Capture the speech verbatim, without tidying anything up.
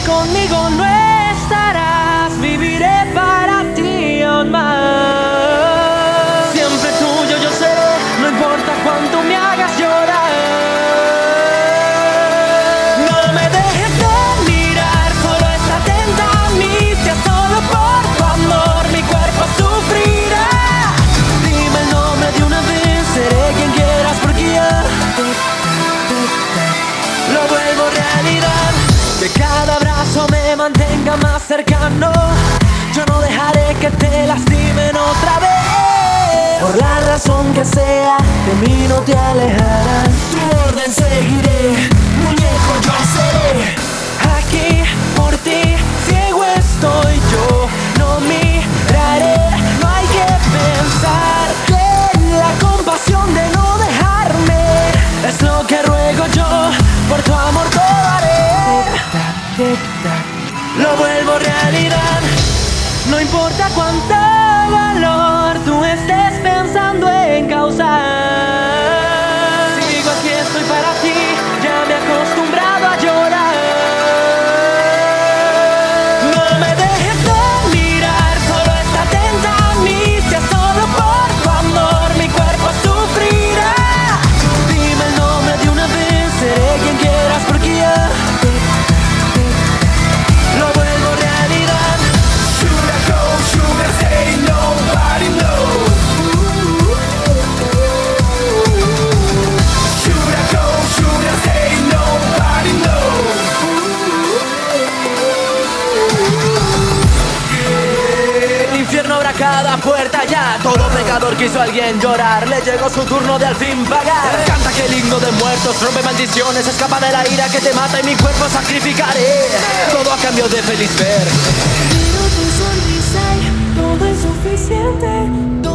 conmigo no estarás, viviré para ti aún más. Siempre tuyo yo seré, no importa cuánto me hagas llorar. No me dejes de mirar, solo está atenta a mí. Si es solo por tu amor, mi cuerpo sufrirá. Dime el nombre de una vez, seré quien quieras porque ya lo vuelvo realidad. Que cada abrazo me mantenga más cercano. Yo no dejaré que te lastimen otra vez. Por la razón que sea, de mí no te alejarás. Tu orden seguiré, muñeco yo seré. Aquí por ti, ciego estoy yo. No miraré, no hay que pensar que la compasión de no dejarme es lo que ruego yo. Por tu amor todo haré. Lo vuelvo realidad. No importa cuánto valor tú estés pensando en causar. Sigo aquí, estoy para ti. Ya me he acostumbrado a llorar. No me dejes de mirar, solo está atenta a mí. Si es solo por tu amor, mi cuerpo sufrirá. Dime el nombre de una vez, seré quien quieras porque ya lo vuelvo realidad. Sugar go, sugar say, nobody knows. Sugar go, sugar say, nobody knows. El infierno abre cada puerta ya. Todo pecador quiso a alguien llorar. Le llegó su turno de al fin pagar. Canta que el himno de muertos rompe maldiciones. Escapa de la ira que te mata y mi cuerpo sacrificaré. Todo a cambio de feliz ver. Pero tu sonrisa y todo es suficiente.